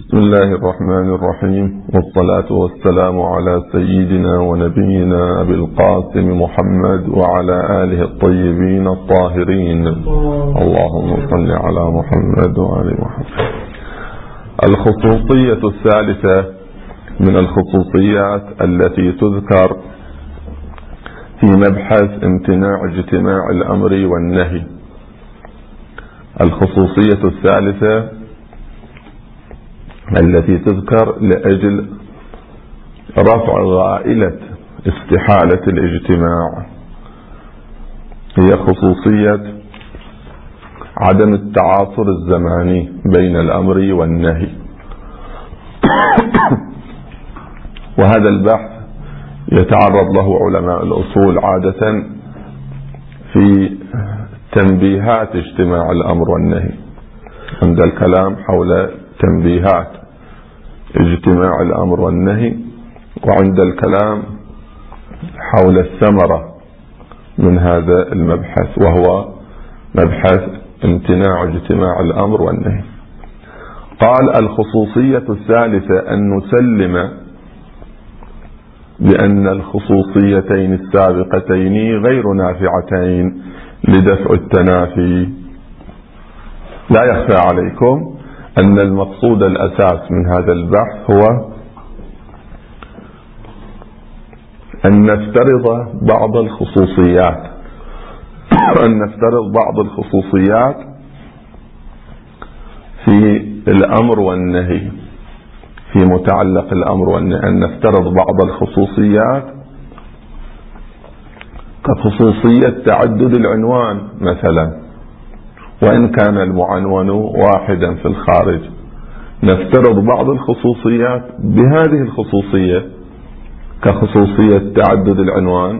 بسم الله الرحمن الرحيم، والصلاة والسلام على سيدنا ونبينا أبي القاسم محمد وعلى آله الطيبين الطاهرين. اللهم صل على محمد وآل محمد. الخصوصية الثالثة من الخصوصيات التي تذكر في مبحث امتناع اجتماع الأمر والنهي. الخصوصية الثالثة التي تذكر لأجل رفع غائلة استحالة الاجتماع هي خصوصية عدم التعاصر الزماني بين الأمر والنهي. وهذا البحث يتعرض له علماء الأصول عادة في تنبيهات اجتماع الأمر والنهي، عند الكلام حول تنبيهات اجتماع الأمر والنهي، وعند الكلام حول الثمرة من هذا المبحث، وهو مبحث امتناع اجتماع الأمر والنهي. قال: الخصوصية الثالثة أن نسلم بأن الخصوصيتين السابقتين غير نافعتين لدفع التنافي. لا يخفى عليكم أن المقصود الأساس من هذا البحث هو أن نفترض بعض الخصوصيات في الأمر والنهي، في متعلق الأمر والنهي، أن نفترض بعض الخصوصيات كخصوصية تعدد العنوان مثلا، وإن كان المعنون واحدا في الخارج. نفترض بعض الخصوصيات بهذه الخصوصية كخصوصية تعدد العنوان،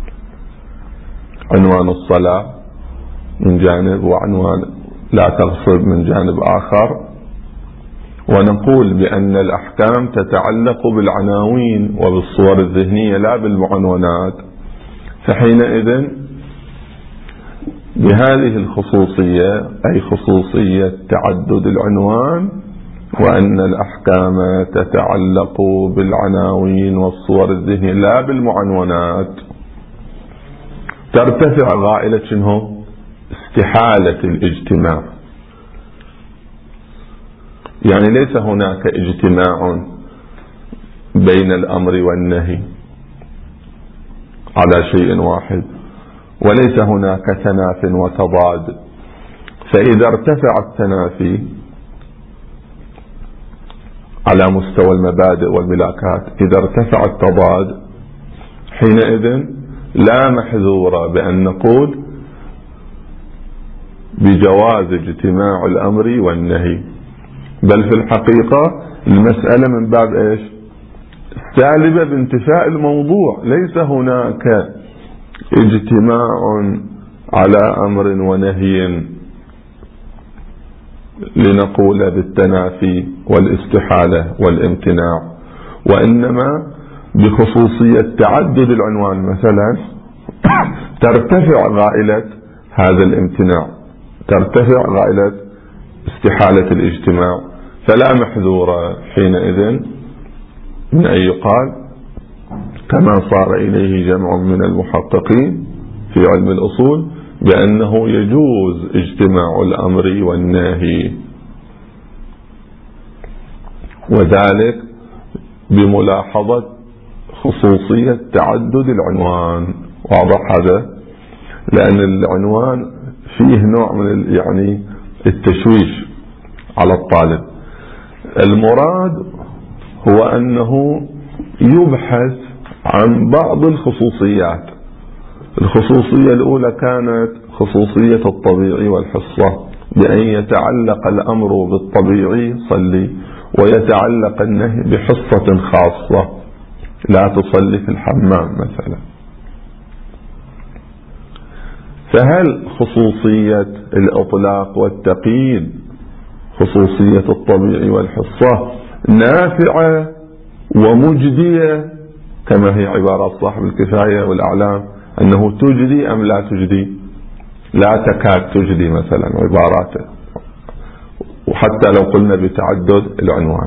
عنوان الصلاة من جانب وعنوان لا تغصب من جانب آخر، ونقول بأن الأحكام تتعلق بالعناوين وبالصور الذهنية لا بالمعنونات. فحينئذ بهذه الخصوصية، أي خصوصية تعدد العنوان، وأن الأحكام تتعلق بالعناوين والصور الذهنية لا بالمعنونات، ترتفع غائلة شنو؟ استحالة الاجتماع. يعني ليس هناك اجتماع بين الأمر والنهي على شيء واحد، وليس هناك تناف وتضاد. فإذا ارتفع التنافي على مستوى المبادئ والملاكات، إذا ارتفع التضاد، حينئذ لا محذور بأن نقول بجواز اجتماع الأمر والنهي، بل في الحقيقة المسألة من باب إيش؟ سالبة بانتفاء الموضوع. ليس هناك اجتماع على أمر ونهي لنقول بالتنافي والاستحالة والامتناع، وإنما بخصوصية تعدد العنوان مثلا ترتفع غائلة هذا الامتناع، ترتفع غائلة استحالة الاجتماع، فلا محذور حينئذ من أن يقال كما صار إليه جمع من المحققين في علم الأصول بأنه يجوز اجتماع الأمر والنهي، وذلك بملاحظة خصوصية تعدد العنوان. واضح هذا؟ لأن العنوان فيه نوع من يعني التشويش على الطالب. المراد هو أنه يبحث عن بعض الخصوصيات. الخصوصية الأولى كانت خصوصية الطبيعي والحصة، بأن يتعلق الأمر بالطبيعي صلي، ويتعلق النهي بحصة خاصة لا تصلي في الحمام مثلا. فهل خصوصية الإطلاق والتقييد، خصوصية الطبيعي والحصة، نافعة ومجدية كما هي عبارة صاحب الكفاية والأعلام أنه تجدي أم لا تجدي؟ لا تكاد تجدي مثلا عباراته، حتى لو قلنا بتعدد العنوان.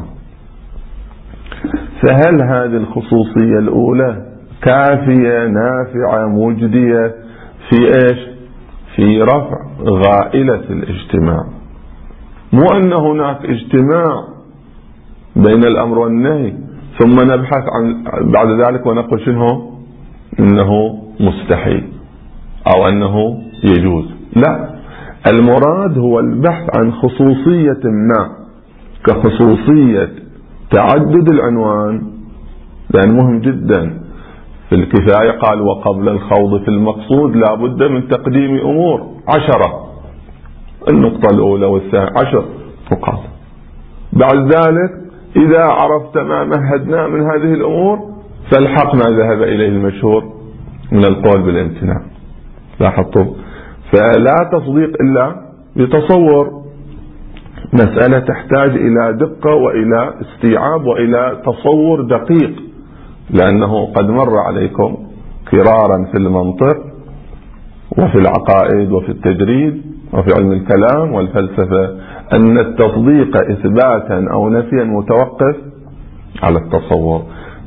فهل هذه الخصوصية الأولى كافية نافعة مجدية في إيش؟ في رفع غائلة الاجتماع. مو أن هناك اجتماع بين الأمر والنهي ثم نبحث عن بعد ذلك ونقول شنو؟ إنه مستحيل أو أنه يجوز. لا، المراد هو البحث عن خصوصية ما كخصوصية تعدد العنوان، لأن مهم جدا في الكفاية قال وقبل الخوض في المقصود لا بد من تقديم أمور 10. النقطة الأولى والثانية 10 نقاط. بعد ذلك إذا عرفت ما مهدنا من هذه الأمور فالحق ما ذهب إليه المشهور من القول بالامتناع. لاحظتم؟ فلا تصديق إلا بتصور. مسألة تحتاج إلى دقة وإلى استيعاب وإلى تصور دقيق، لأنه قد مر عليكم كرارا في المنطق وفي العقائد وفي التجريد وفي علم الكلام والفلسفة أن التصديق إثباتا أو نفيا متوقف على التصور.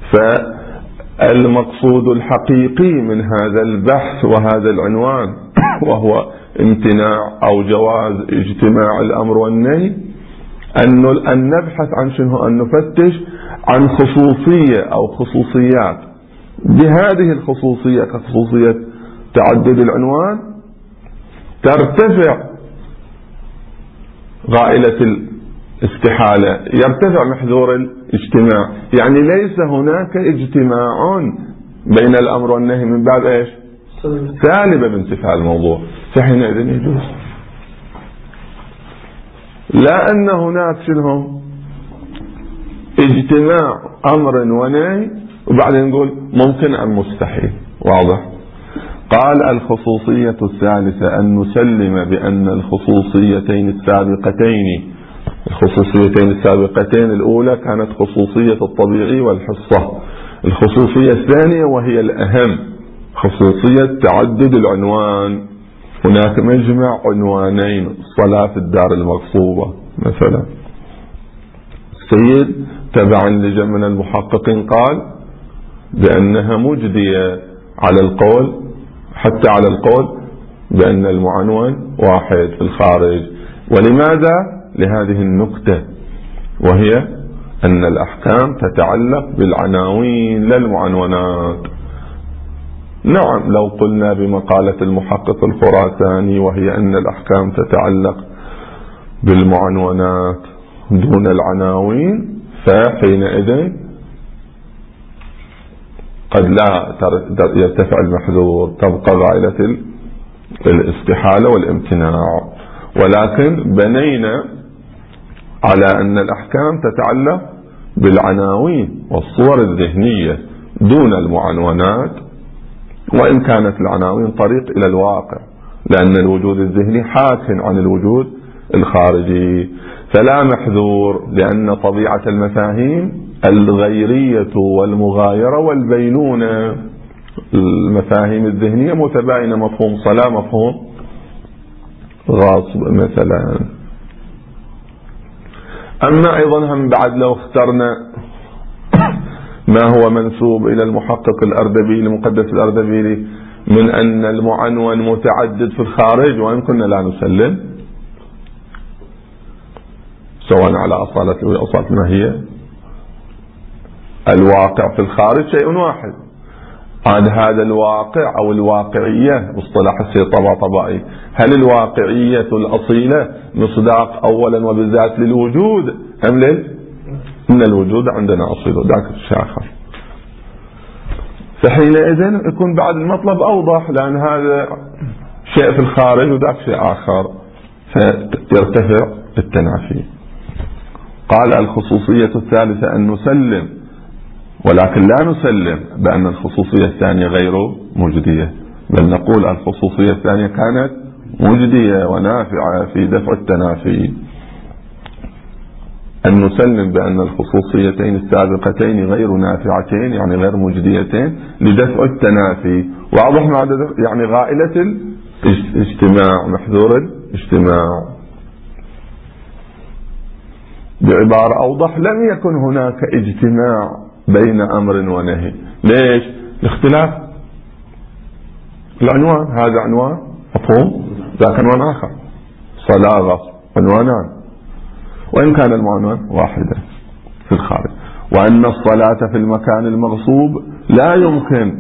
فالمقصود الحقيقي من هذا البحث وهذا العنوان وهو امتناع أو جواز اجتماع الأمر والنهي أن نبحث عن شنو؟ أن نفتش عن خصوصية أو خصوصيات بهذه الخصوصية كخصوصية تعدد العنوان ترتفع غائلة الاستحالة، يرتفع محذور الاجتماع. يعني ليس هناك اجتماع بين الأمر والنهي من باب إيش؟ سالبة بانتفاع الموضوع، فحينئذ يجوز. لا أن هناك شنو؟ اجتماع أمر ونهي وبعدين نقول ممكن أم مستحيل. واضح؟ قال الخصوصية الثالثة أن نسلم بأن الخصوصيتين السابقتين الأولى كانت خصوصية الطبيعي والحصة. الخصوصية الثانية وهي الأهم خصوصية تعدد العنوان. هناك مجمع عنوانين، الصلاة في الدار المغصوبة مثلا. السيد تبعا لجمع المحققين قال بأنها مجدية على القول، حتى على القول بأن المعنون واحد في الخارج. ولماذا؟ لهذه النكتة، وهي أن الأحكام تتعلق بالعناوين لا المعنونات. نعم، لو قلنا بمقالة المحقق الخراساني وهي أن الأحكام تتعلق بالمعنونات دون العناوين، فحينئذ قد لا يرتفع المحذور، تبقى غائلة الاستحالة والامتناع. ولكن بنينا على أن الأحكام تتعلق بالعناوين والصور الذهنية دون المعنونات، وإن كانت العناوين طريق إلى الواقع، لأن الوجود الذهني حاك عن الوجود الخارجي. فلا محذور، لأن طبيعة المفاهيم الغيرية والمغايرة والبينونة. المفاهيم الذهنية متباينة، مفهوم صلاة مفهوم غاصب مثلا. أما أيضا هم بعد لو اخترنا ما هو منسوب إلى المحقق الأردبيلي مقدس الأردبيلي من أن المعنون متعدد في الخارج، وإن كنا لا نسلم سواء على أصالته وأصالة ما هي الواقع في الخارج شيء واحد. عن هذا الواقع أو الواقعية باصطلاح السيد طباطبائي، هل الواقعية الأصيلة مصداق أولا وبالذات للوجود أم إن الوجود عندنا أصيل ذاك الشيء آخر؟ فحينئذ يكون بعد المطلب أوضح، لأن هذا شيء في الخارج وذاك شيء آخر، فيرتفع التنافي. قال الخصوصية الثالثة أن نسلم، ولكن لا نسلم بأن الخصوصية الثانية غير مجدية، بل نقول الخصوصية الثانية كانت مجدية ونافعة في دفع التنافي. أن نسلم بأن الخصوصيتين السابقتين غير نافعتين، يعني غير مجديتين لدفع التنافي. واضح مع يعني غائلة الاجتماع، محذور الاجتماع. بعبارة أوضح، لم يكن هناك اجتماع بين أمر ونهي. ليش؟ الاختلاف العنوان، هذا عنوان مفهوم، ذاك عنوان آخر، صلاة غصب، عنوانان، وإن كان المعنى واحدا في الخارج. وأن الصلاة في المكان المغصوب لا يمكن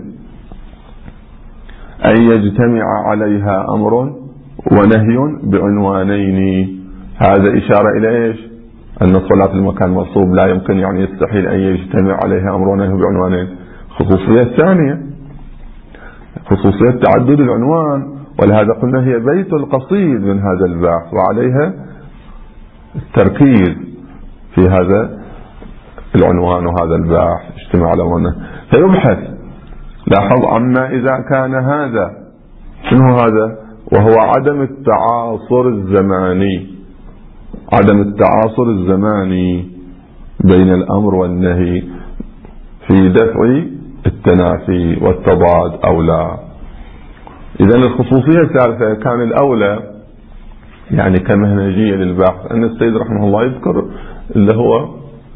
أن يجتمع عليها أمر ونهي بعنوانين. هذا إشارة إلى إيش؟ أن الصلاة في المكان المغصوب لا يمكن، يعني يستحيل أن يجتمع عليها أمر ونهي بعنوانين. خصوصية الثانية خصوصية تعدد العنوان، ولهذا قلنا هي بيت القصيد من هذا البحث، وعليها التركيز في هذا العنوان وهذا البحث اجتماع على فيبحث. لاحظ أما إذا كان هذا، شنو هذا؟ وهو عدم التعاصر الزماني، عدم التعاصر الزماني بين الأمر والنهي في دفع التنافي والتضاد أو لا. إذن الخصوصية الثالثة كان الأولى يعني كمنهجية للبحث أن السيد رحمه الله يذكر اللي هو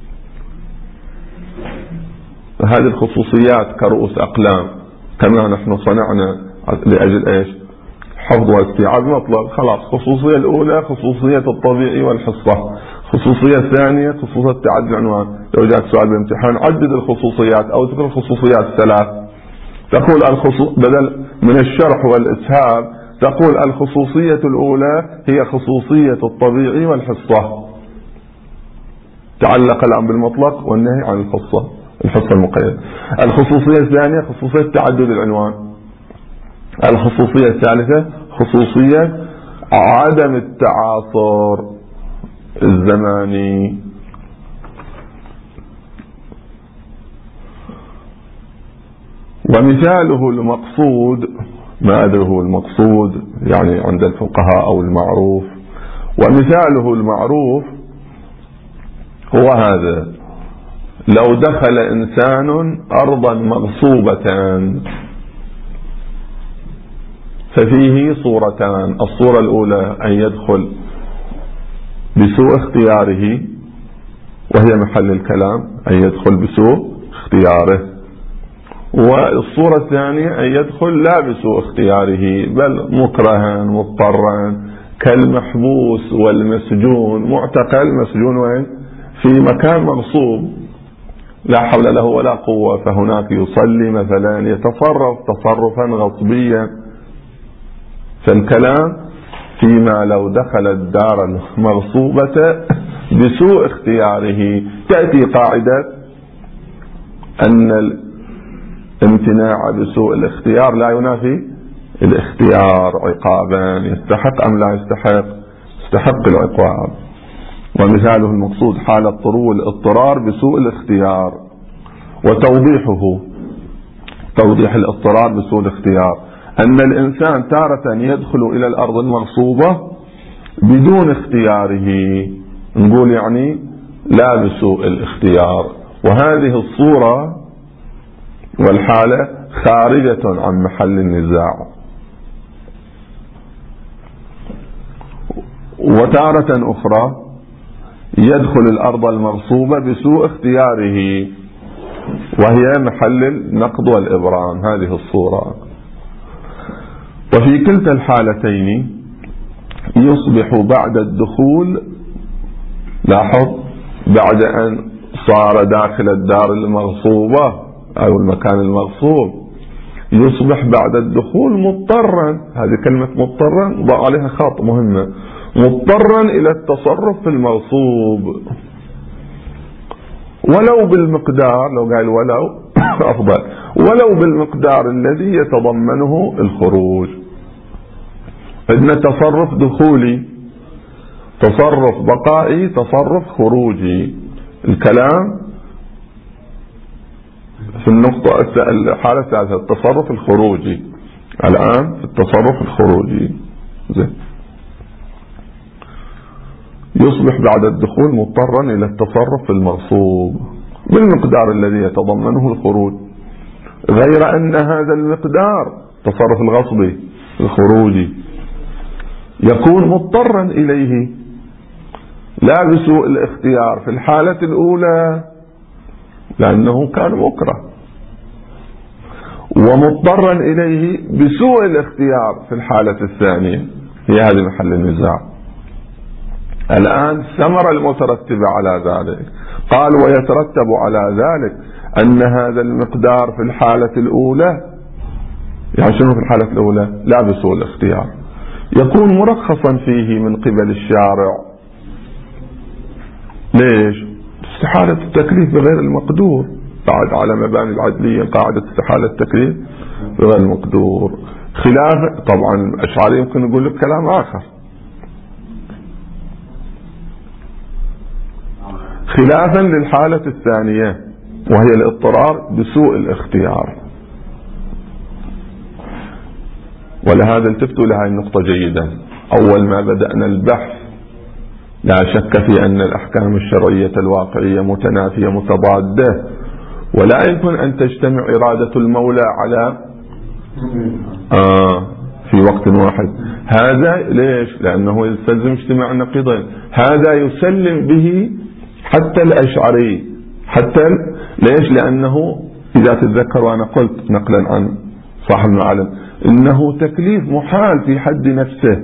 هذه الخصوصيات كرؤوس أقلام، كما نحن صنعنا لأجل إيش؟ حفظ واستيعاب مطلب. خلاص، خصوصية الأولى خصوصية الطبيعي والحصة، خصوصية الثانية خصوصية تعدد العنوان. لو جاءت سؤال بالامتحان عدد الخصوصيات أو ذكر الخصوصيات الثلاث، تقول بدل من الشرح والإسهاب تقول الخصوصية الأولى هي خصوصية الطبيعي والحصة، تعلق الأمر بالمطلق والنهي عن الحصة المقيدة. الخصوصية الثانية خصوصية تعدد العنوان. الخصوصية الثالثة خصوصية عدم التعاصر الزماني. ومثاله المقصود، ما أدري هو المقصود يعني عند الفقهاء أو المعروف، ومثاله المعروف هو هذا: لو دخل إنسان أرضا مغصوبة ففيه صورتان. الصورة الأولى أن يدخل بسوء اختياره، وهي محل الكلام، أن يدخل بسوء اختياره. والصورة الثانية أن يدخل لا بسوء اختياره بل مكرها مضطرا، كالمحبوس والمسجون، معتقل مسجون وين؟ في مكان مغصوب لا حول له ولا قوة، فهناك يصلي مثلا، يتصرف تصرفا غصبيا. فالكلام فيما لو دخل الدار المغصوبة بسوء اختياره. تأتي قاعدة أن الامتناع بسوء الاختيار لا ينافي الاختيار عقابا، يستحق أم لا يستحق؟ يستحق العقاب. ومثاله المقصود حال الاضطرار بسوء الاختيار. وتوضيحه، توضيح الاضطرار بسوء الاختيار، أن الإنسان تارة يدخل إلى الأرض المغصوبة بدون اختياره، نقول يعني لا بسوء الاختيار، وهذه الصورة والحالة خارجة عن محل النزاع. وتارة أخرى يدخل الأرض المغصوبة بسوء اختياره، وهي محل النقض والإبرام، هذه الصورة. وفي كلتا الحالتين يصبح بعد الدخول، لاحظ، بعد أن صار داخل الدار المغصوبة أو المكان المغصوب، يصبح بعد الدخول مضطرا. هذه كلمة مضطرا ضع عليها خط مهمة، مضطرا إلى التصرف في المغصوب ولو بالمقدار، لو قال ولو أفضل، ولو بالمقدار الذي يتضمنه الخروج. عندنا تصرف دخولي، تصرف بقائي، تصرف خروجي. الكلام في النقطة الحالة الثالثة التصرف الخروجي. الآن في التصرف الخروجي زين. يصبح بعد الدخول مضطرا إلى التصرف المغصوب بالمقدار الذي يتضمنه الخروج، غير أن هذا المقدار تصرف الغصبي الخروجي يكون مضطرا إليه، لا بسوء الاختيار في الحالة الأولى لأنه كان مكره، ومضطرا إليه بسوء الاختيار في الحالة الثانية. هي هذه محل النزاع. الآن الثمرة المترتبة على ذلك، قال ويترتب على ذلك أن هذا المقدار في الحالة الأولى، يعني شنو في الحالة الأولى؟ لا بسوء الاختيار، يكون مرخصا فيه من قبل الشارع. ليش؟ استحالة التكليف بغير المقدور، بعد على مباني العدلية قاعدة استحالة التكليف بغير المقدور. خلاف طبعا الأشعري يمكن يقول لك كلام آخر، خلافا للحالة الثانية وهي الاضطرار بسوء الاختيار. ولهذا التفتوا لهذه النقطة جيدا. أول ما بدأنا البحث لا شك في أن الأحكام الشرعية الواقعية متنافية متضادة، ولا يمكن أن تجتمع إرادة المولى على في وقت واحد. هذا ليش؟ لأنه يستلزم اجتماع النقيضين. هذا يسلم به حتى الأشعري، حتى ليش؟ لأنه إذا تتذكر وأنا قلت نقلا عن صاحب المعالم إنه تكليف محال في حد نفسه،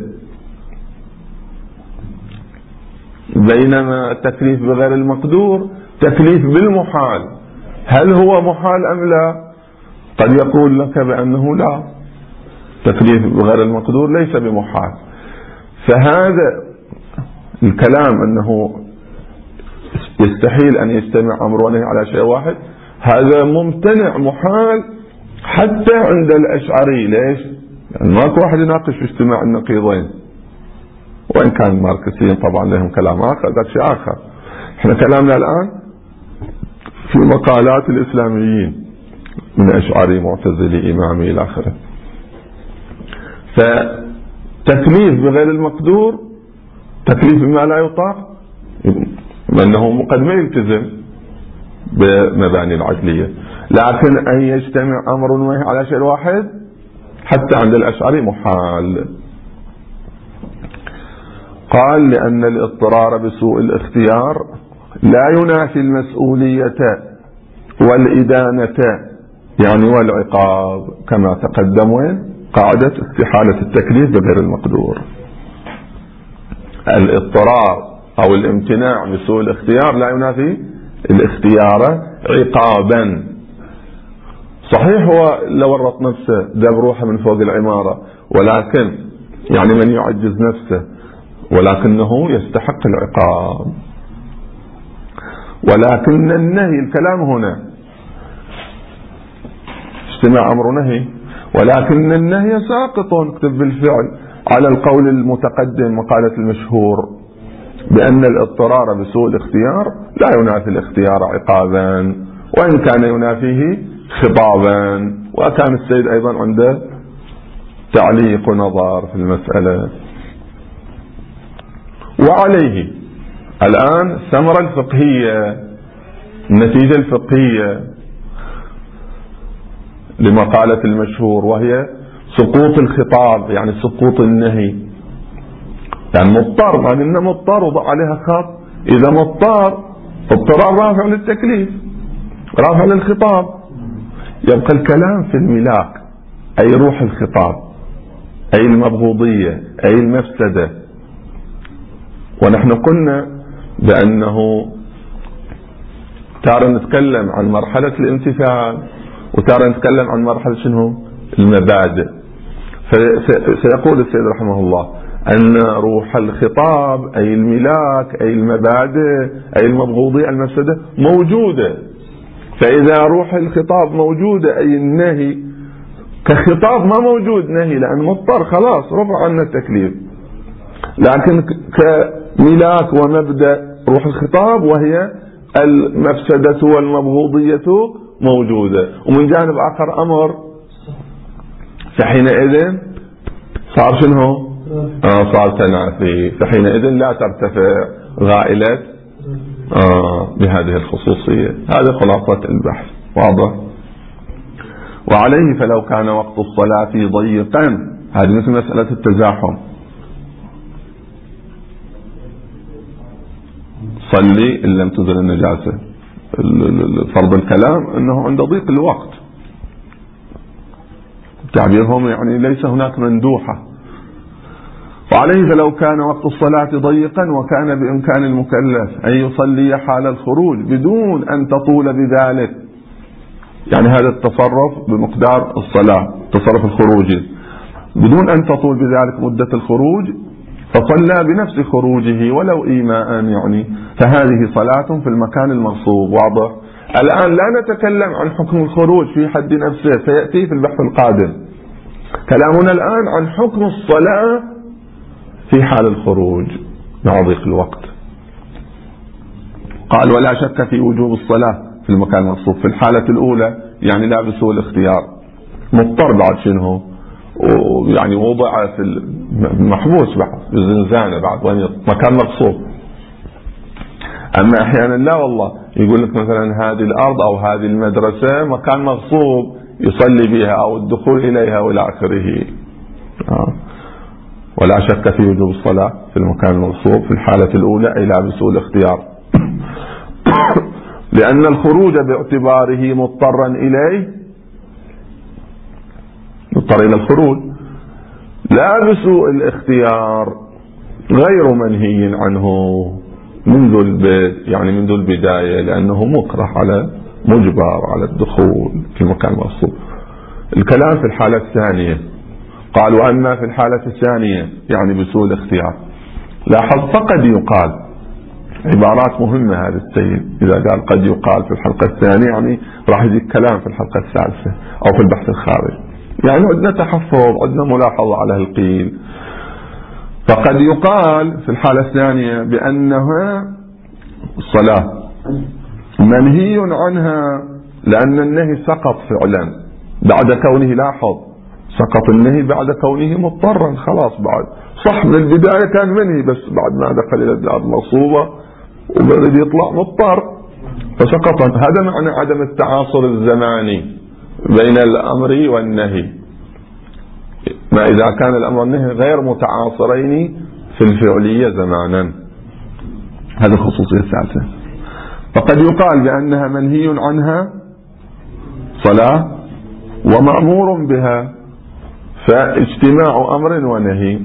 بينما التكليف بغير المقدور تكليف بالمحال. هل هو محال أم لا؟ قد يقول لك بأنه لا، تكليف بغير المقدور ليس بمحال. فهذا الكلام أنه يستحيل أن يجتمع أمر ونهي على شيء واحد، هذا ممتنع محال حتى عند الأشعري. ليش؟ لأن ماكو واحد يناقش في اجتماع النقيضين، وإن كان الماركسيين طبعا لهم كلام آخر، ذاك شيء آخر. احنا كلامنا الآن في مقالات الإسلاميين من أشعري معتزلي إمامي إلى آخره. فتكليف بغير المقدور تكليف بما لا يطاق، لأنه قد ما يلتزم بمباني العدلية، لكن أن يجتمع أمر ونهي على شيء واحد حتى عند الأشعري محال. قال لأن الاضطرار بسوء الاختيار لا ينافي المسؤولية والإدانة يعني والعقاب، كما تقدم قاعدة استحالة التكليف بغير المقدور. الاضطرار أو الامتناع بسوء الاختيار لا ينافي الاختيار عقابا. صحيح هو لو ورط نفسه دب روحه من فوق العمارة، ولكن يعني من يعجز نفسه، ولكنه يستحق العقاب. ولكن النهي، الكلام هنا اجتماع أمر نهي، ولكن النهي ساقط اكتب بالفعل على القول المتقدم مقالة المشهور بأن الاضطرار بسوء الاختيار لا ينافي الاختيار عقابا، وإن كان ينافيه خطابا. وكان السيد أيضا عنده تعليق ونظر في المسألة. وعليه الآن الثمرة الفقهية، النتيجة الفقهية لمقالة المشهور، وهي سقوط الخطاب، يعني سقوط النهي. يعني مضطر، ما قلنا مضطر وضع عليها خط، إذا مضطر اضطرار رافع للتكليف رافع للخطاب. يبقى الكلام في الملاك أي روح الخطاب، أي المبغوضية، أي المفسدة. ونحن قلنا بأنه تارة نتكلم عن مرحلة الامتثال، وتارة نتكلم عن مرحلة شنو؟ المبادئ. فسيقول السيد رحمه الله أن روح الخطاب أي الملاك أي المبادئ أي المبغوضية المفسدة موجودة. فإذا روح الخطاب موجودة أي النهي كخطاب ما موجود نهي، لأن مضطر خلاص رفع عنا التكليف. لكن كملاك ومبدأ روح الخطاب وهي المفسدة والمبغوضية موجودة. ومن جانب آخر أمر، فحينئذ صار شنو؟ صار تنافي. فحينئذ لا ترتفع غائلة بهذه الخصوصية. هذه خلاصة البحث، واضح؟ وعليه فلو كان وقت الصلاة ضيقا، هذه مثل مسألة التزاحم. صلي إن لم تزل النجاسة. فرض الكلام أنه عند ضيق الوقت، تعبيرهم يعني ليس هناك مندوحة. وعليه فلو كان وقت الصلاة ضيقا وكان بإمكان المكلف أن يصلي حال الخروج بدون أن تطول بذلك، يعني هذا التصرف بمقدار الصلاة التصرف الخروجي بدون أن تطول بذلك مدة الخروج، فصلى بنفس خروجه ولو إيماء، يعني فهذه صلاة في المكان المغصوب. واضح؟ الآن لا نتكلم عن حكم الخروج في حد نفسه، سيأتي في البحث القادم. كلامنا الآن عن حكم الصلاة في حال الخروج مع ضيق الوقت. قال ولا شك في وجوب الصلاة في المكان المغصوب. في الحالة الأولى يعني لا بسوء الاختيار، مضطر بعد شنو، ويعني وضع في المحبوس بعد بالزنزانة بعد وين مكان مغصوب. أما أحيانا لا والله يقول لك مثلا هذه الأرض أو هذه المدرسة مكان مغصوب يصلي بها أو الدخول إليها وإلى آخره. ولا شك في وجوب الصلاة في المكان المغصوب في الحالة الأولى أي لا بسوء الاختيار، لأن الخروج باعتباره مضطرا إليه، مضطر إلى الخروج لا بسوء الاختيار غير منهي عنه منذ البدء، يعني منذ البداية، لأنه مكره على مجبر على الدخول في المكان المغصوب. الكلام في الحالة الثانية. قال وأما في الحالة الثانية يعني بسوء الاختيار. لاحظ فقد يقال، عبارات مهمة هذا السيد إذا قال قد يقال في الحلقة الثانية يعني راح يجي كلام في الحلقة الثالثة أو في البحث الخارج، يعني عندنا تحفظ، عندنا ملاحظة على القيل. فقد يقال في الحالة الثانية بأنها الصلاة منهي عنها لأن النهي سقط فعلا بعد كونه، لاحظ سقط النهي بعد كونه مضطرا، خلاص بعد صح من البداية كان منهي بس بعد ما دخل إلى الدار المغصوبة وبرد يطلع مضطر فسقط. هذا معنى عدم التعاصر الزماني بين الأمر والنهي، ما إذا كان الأمر والنهي غير متعاصرين في الفعلية زمانا. هذه الخصوصية الثالثة. فقد يقال بأنها منهي عنها صلاة ومأمور بها، فاجتماع أمر ونهي،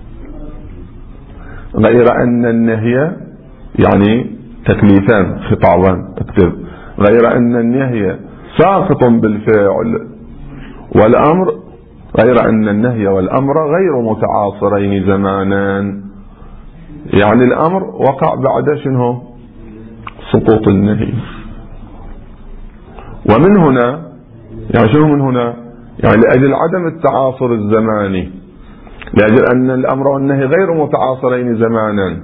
غير أن النهي يعني تكليفان خطابان اكتب، غير أن النهي ساقط بالفعل والأمر، غير أن النهي والأمر غير متعاصرين زمانا، يعني الأمر وقع بعد شنو سقوط النهي. ومن هنا يعني شنو من هنا يعني لأجل عدم التعاصر الزماني، لأجل أن الأمر والنهي غير متعاصرين زمانا،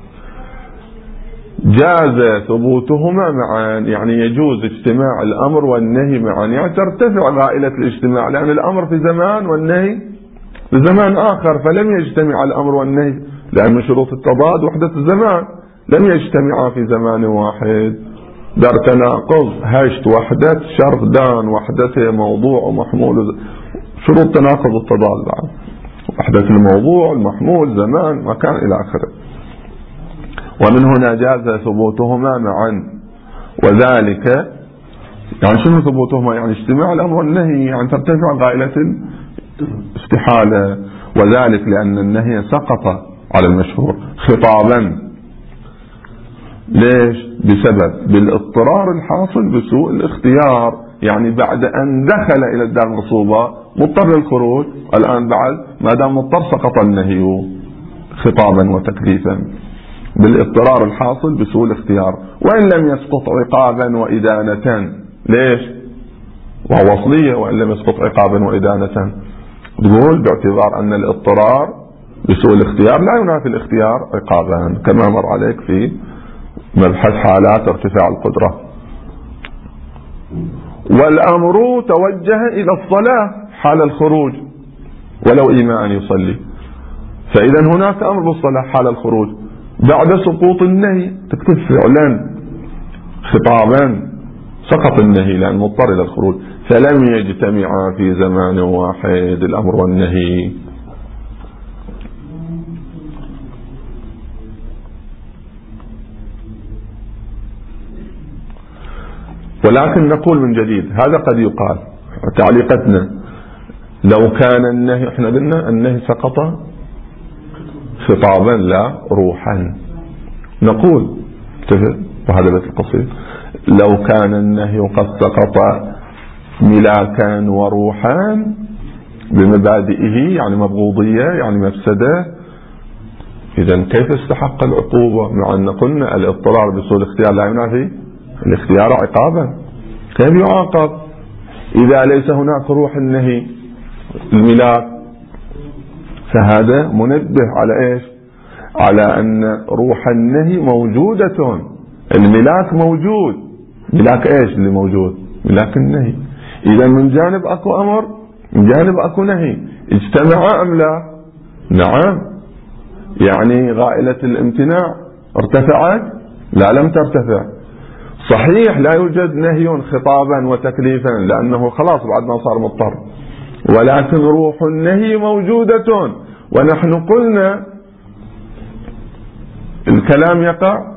جاز ثبوتهما معا، يعني يجوز اجتماع الأمر والنهي معا، يعني ترتفع غائلة الاجتماع، لأن الأمر في زمان والنهي في زمان آخر، فلم يجتمع الأمر والنهي، لأن من شروط التضاد وحدة الزمان، لم يجتمعا في زمان واحد، دار تناقض، هشت وحدة شرطان، وحدته موضوع ومحمول، شروط تناقض التضاد بعد، وحدة الموضوع المحمول زمان مكان إلى آخره. ومن هنا جاز ثبوتهما معا، وذلك يعني شنو ثبوتهما يعني اجتماع الأمر والنهي، يعني ترتفع غائلة الاستحالة، وذلك لأن النهي سقط على المشهور خطابا. ليش؟ بسبب بالاضطرار الحاصل بسوء الاختيار، يعني بعد أن دخل إلى الدار المغصوبة مضطر للخروج، الآن بعد ما دام مضطر سقط النهي خطابا وتكليفا بالاضطرار الحاصل بسوء الاختيار، وإن لم يسقط عقابا وإدانة. ليش؟ وهو وصلية، وإن لم يسقط عقابا وإدانة، تقول باعتبار أن الاضطرار بسوء الاختيار لا ينافي الاختيار عقابا، كما مر عليك في مبحث حالات ارتفاع القدرة. والأمر توجه إلى الصلاة حال الخروج ولو إيماء أن يصلي، فإذا هناك أمر بالصلاة حال الخروج بعد سقوط النهي، تكتب فعلا خطابا سقط النهي لأن مضطر إلى الخروج، فلم يجتمعا في زمان واحد الأمر والنهي. ولكن نقول من جديد هذا قد يقال تعليقتنا لو كان النهي، احنا قلنا النهي سقط خطابا لا روحا، نقول وهذا بيت القصيد لو كان النهي قد سقط ملاكا وروحا بمبادئه يعني مبغوضية يعني مفسدة، إذا كيف استحق العقوبة؟ مع أن قلنا الاضطرار بسوء الاختيار لا ينافي الاختيار عقابا، كيف يعاقب إذا ليس هناك روح النهي الملاك؟ فهذا منبه على إيش؟ على أن روح النهي موجودة، الملاك موجود. ملاك إيش اللي موجود؟ ملاك النهي. إذا من جانب أكو أمر من جانب أكو نهي، اجتمع أم لا؟ نعم. يعني غائلة الامتناع ارتفعت؟ لا لم ترتفع. صحيح لا يوجد نهي خطابا وتكليفا لأنه خلاص بعد ما صار مضطر، ولكن روح النهي موجودة. ونحن قلنا الكلام يقع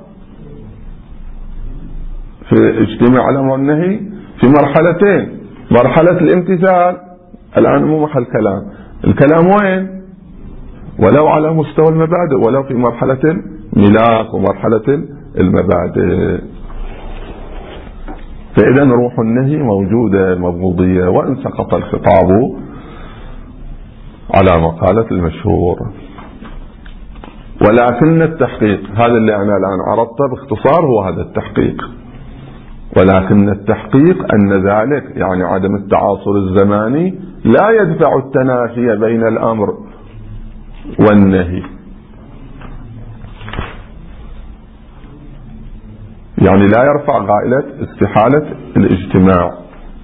في اجتماع الأمر والنهي في مرحلتين، مرحلة الامتثال الآن مو محل كلام، الكلام وين؟ ولو على مستوى المبادئ، ولو في مرحلة الملاك ومرحلة المبادئ. فإذا روح النهي موجودة المبغوضية وإن سقط الخطاب على مقالة المشهور. ولكن التحقيق هذا اللي أنا الآن عرضته باختصار هو هذا التحقيق، ولكن التحقيق أن ذلك يعني عدم التعاصر الزماني لا يدفع التنافي بين الأمر والنهي، يعني لا يرفع غائلة استحالة الاجتماع.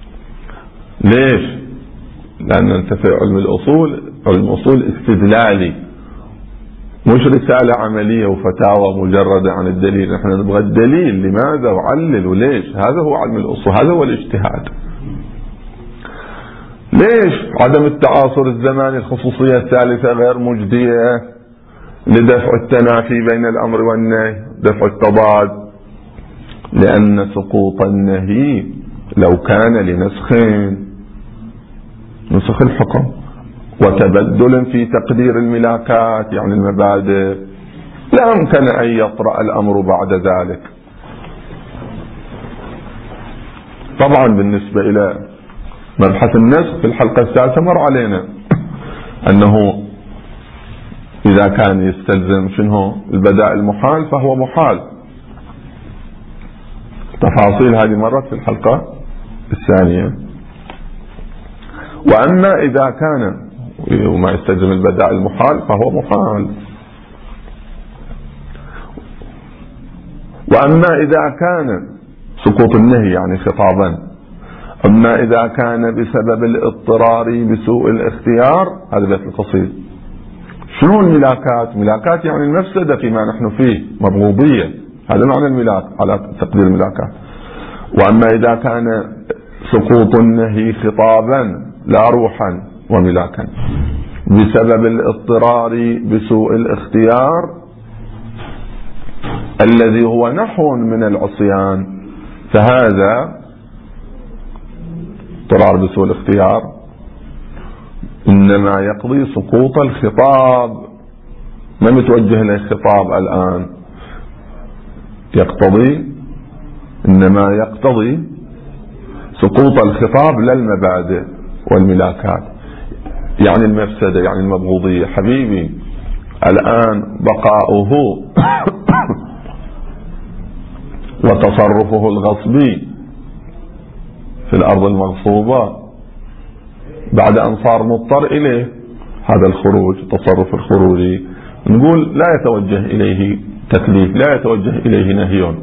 ليش؟ لأن أنت في علم الأصول، علم الأصول استدلالي مش رسالة عملية وفتاوى مجردة عن الدليل، نحن نبغى الدليل لماذا وعلل وليش، هذا هو علم الأصول، هذا هو الاجتهاد. ليش عدم التعاصر الزماني الخصوصية الثالثة غير مجدية لدفع التنافي بين الأمر والنهي، دفع التضاد؟ لأن سقوط النهي لو كان لنسخ الحكم وتبدل في تقدير الملاكات يعني المبادئ لا يمكن أن يطرأ الأمر بعد ذلك. طبعا بالنسبة إلى مبحث النسخ في الحلقة الثالثة مر علينا أنه إذا كان يستلزم شنو البدائل المحال فهو محال، تفاصيل هذه مرت في الحلقة الثانية. وأما إذا كان وما يستلزم البدائل المحال فهو محال. وأما إذا كان سقوط النهي يعني خطابا، أما إذا كان بسبب الاضطرار بسوء الاختيار، هذا بيت القصيد. شنو الملاكات؟ ملاكات يعني المفسدة فيما نحن فيه، مبغوضية، هذا معنى الملاك على تقدير الملاكات. وأما إذا كان سقوط النهي خطابا لا روحا وملاكا بسبب الاضطرار بسوء الاختيار الذي هو نحو من العصيان، فهذا اضطرار بسوء الاختيار إنما يقضي سقوط الخطاب، ما متوجه إليه الخطاب الآن، إنما يقتضي سقوط الخطاب للمبادئ والملاكات، يعني المفسدة يعني المبغوضية. حبيبي الآن بقاؤه وتصرفه الغصبي في الأرض المغصوبة بعد أن صار مضطر إليه، هذا الخروج التصرف الخروجي نقول لا يتوجه إليه تكليف، لا يتوجه إليه نهي،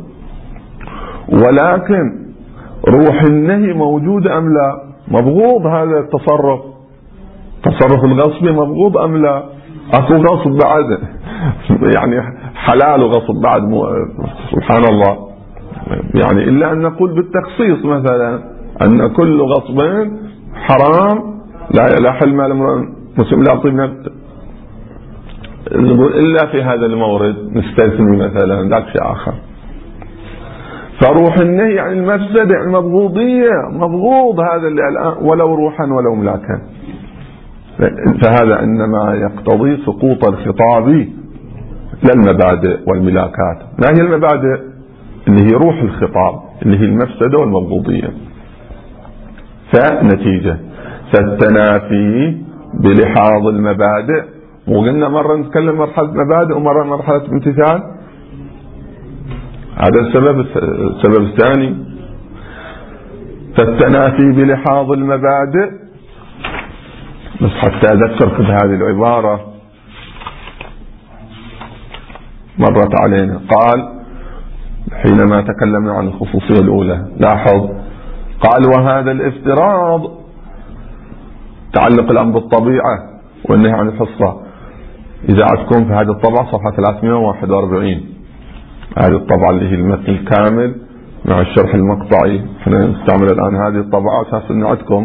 ولكن روح النهي موجود أم لا؟ مبغوض هذا التصرف، تصرف الغصب مبغوض أم لا؟ أكو غصب بعد يعني حلال وغصب بعد سبحان الله، يعني إلا أن نقول بالتخصيص مثلا أن كل غصب حرام لا حل مال مسلم لا طيب نبت، إلا في هذا المورد نستثني مثلا ذاك شيء آخر. فروح النهي يعني المفسدة يعني المبغوضية، مبغوض هذا اللي الآن ولو روحا ولو ملاكا. فهذا إنما يقتضي سقوط الخطاب للمبادئ والملاكات. ما هي المبادئ؟ اللي هي روح الخطاب اللي هي المفسدة والمبغوضية. فنتيجة فالتنافي بلحاظ المبادئ، وقلنا مرة نتكلم مرحلة مبادئ ومرة مرحلة امتثال. هذا السبب الثاني. فالتنافي بلحاظ المبادئ، بس حتى أذكرك بهذه العبارة مرت علينا. قال حينما تكلمنا عن الخصوصية الأولى، لاحظ قال وهذا الافتراض تعلق الأمر بالطبيعة والنهي عن الحصة. إذا عدكم في هذه الطبعة صفحة 341، هذه الطبعة اللي هي المتن الكامل مع الشرح المقطعي، احنا نستعمل الآن هذه الطبعة أساس أن عدكم.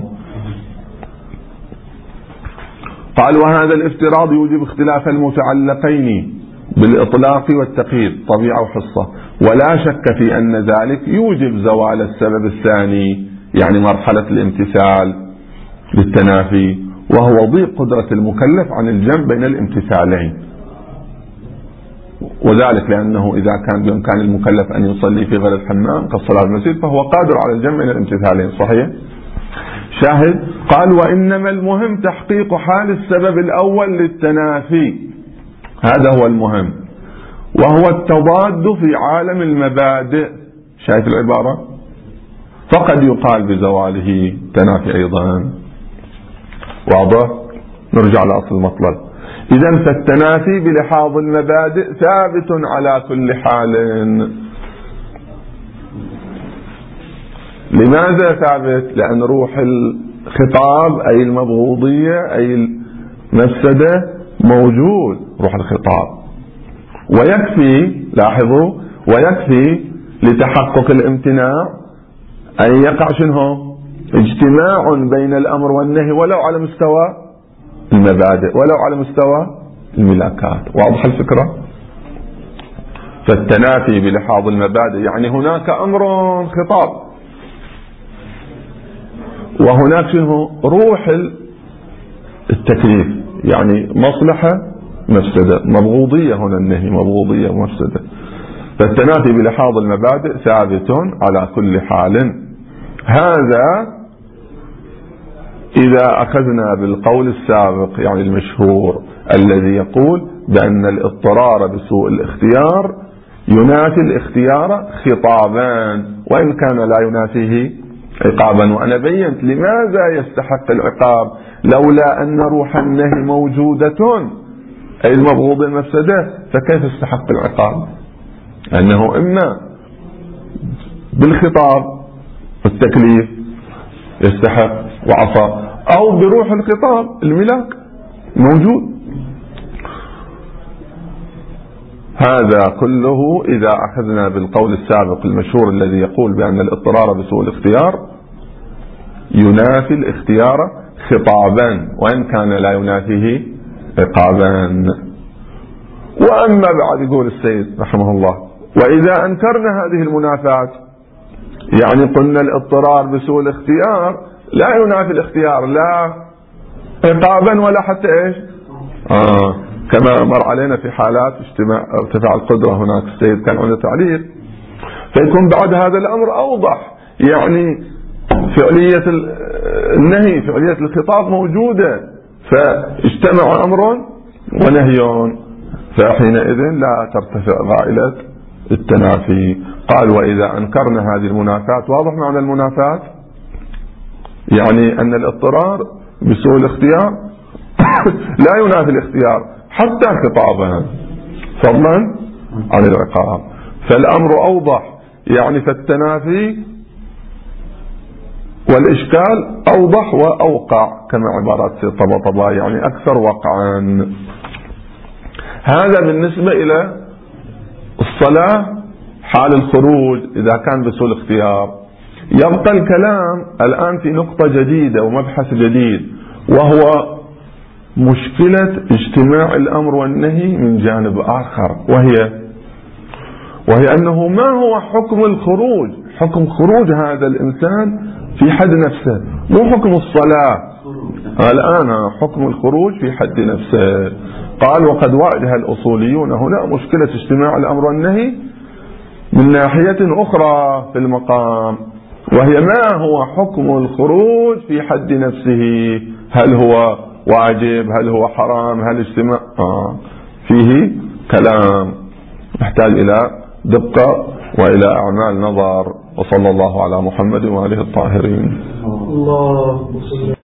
قال وهذا الافتراض يوجب اختلاف المتعلقين بالإطلاق والتقييد طبيعة وحصة، ولا شك في أن ذلك يوجب زوال السبب الثاني يعني مرحلة الامتثال للتنافي، وهو ضيق قدرة المكلف عن الجمع بين الامتثالين. وذلك لأنه إذا كان بإمكان المكلف أن يصلي في غير الحمام كالصلاة المسجد فهو قادر على الجمع بين الامتثالين. صحيح؟ شاهد قال وإنما المهم تحقيق حال السبب الأول للتنافي، هذا هو المهم، وهو التضاد في عالم المبادئ. شايف العبارة؟ فقد يقال بزواله تنافي أيضا. واضح؟ نرجع لأصل المطلب. إذن فالتنافي بلحاظ المبادئ ثابت على كل حال. لماذا ثابت؟ لأن روح الخطاب أي المبغوضية أي المفسدة موجود، روح الخطاب. ويكفي، لاحظوا، ويكفي لتحقق الامتناع أن يقع شنو؟ اجتماع بين الأمر والنهي ولو على مستوى المبادئ ولو على مستوى الملاكات. واضح الفكرة؟ فالتنافي بلحاظ المبادئ يعني هناك أمر خطاب وهناك شنو؟ روح التكليف يعني مصلحة مفسدة، مبغوضية هنا النهي، مبغوضية ومفسدة. فالتنافي بلحاظ المبادئ ثابت على كل حال. هذا إذا أخذنا بالقول السابق يعني المشهور الذي يقول بأن الاضطرار بسوء الاختيار ينافي الاختيار خطابا وإن كان لا ينافيه عقابا. وأنا بينت لماذا يستحق العقاب لولا أن روح النهي موجودة أي المبغوض المفسدة، فكيف يستحق العقاب؟ أنه إما بالخطاب والتكليف يستحق وعصى، أو بروح الخطاب الملاك موجود. هذا كله إذا أخذنا بالقول السابق المشهور الذي يقول بأن الاضطرار بسوء الاختيار ينافي الاختيار خطابا وإن كان لا ينافيه عقابا. وأما بعد يقول السيد رحمه الله وإذا أنكرنا هذه المنافات يعني قلنا الاضطرار بسوء الاختيار لا ينافي الاختيار لا عقابا ولا حتى ايش كما مر علينا في حالات ارتفاع القدرة. هناك السيد كان عنده تعليق، فيكون بعد هذا الأمر أوضح، يعني فعلية النهي فعلية الخطاب موجودة، فاجتمع أمر ونهي، فحينئذ لا ترتفع غائلة التنافي. قال وإذا أنكرنا هذه المنافات، واضح معنى المنافات؟ يعني أن الاضطرار بسوء الاختيار لا ينافي الاختيار حتى خطابا فضلا عن العقاب. فالأمر أوضح، يعني فالتنافي والإشكال أوضح وأوقع كما عبارات طبطبا يعني أكثر وقعا. هذا بالنسبة إلى الصلاة حال الخروج إذا كان بسوء الاختيار. يبقى الكلام الآن في نقطة جديدة ومبحث جديد، وهو مشكلة اجتماع الأمر والنهي من جانب آخر، وهي أنه ما هو حكم الخروج، حكم خروج هذا الإنسان في حد نفسه، مو حكم الصلاة. الآن حكم الخروج في حد نفسه. قال وقد واجه الأصوليون هنا مشكلة اجتماع الأمر والنهي من ناحية أخرى في المقام، وهي ما هو حكم الخروج في حد نفسه، هل هو واجب، هل هو حرام، هل اجتماع فيه كلام يحتاج إلى دقة وإلى أعمال نظر. وصلى الله على محمد وآله الطاهرين.